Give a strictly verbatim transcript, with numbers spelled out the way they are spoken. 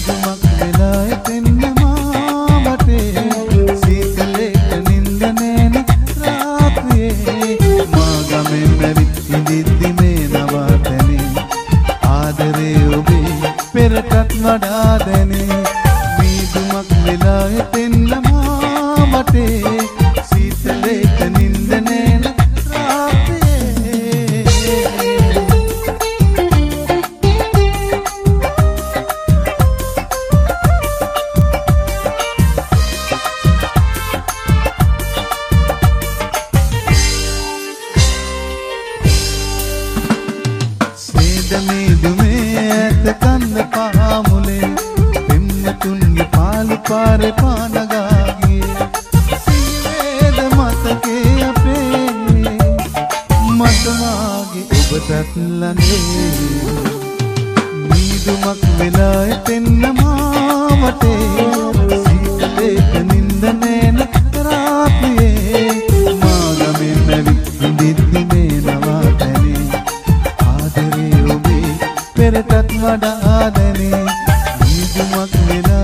මීදුමක් වෙලා එතෙන්න මා වටේ සීතලෙට නින්ද නෑන රාත්‍රියේ මා ගමෙන් ඇවිත් ඉඳිද්දි මේ නවාතැනේ ආදරේ ඔබේ පෙරටත් වඩා දැනේ මීදුමක් වෙලා එතෙන්න මා වටේ සීතලෙට නින්ද නෑන කන්ද පහමුලේ පෙම්මතුන්ගේ පාලු පාරේ පානගාගේ සිවේද මතකේ අපේ මට වාගේ ඔබටත් ළඟේ මීදුමක් වෙලා එතෙන්න මා වටේ සීතලෙට නින්ද නෑන රාත්‍රියේ මා ගමෙන් ඇවිත් ඉඳිද්දි මේ නවාතැනේ ආදරේ ඔබේ පෙරටත් වඩා දැනේ මීදුමක් වෙලා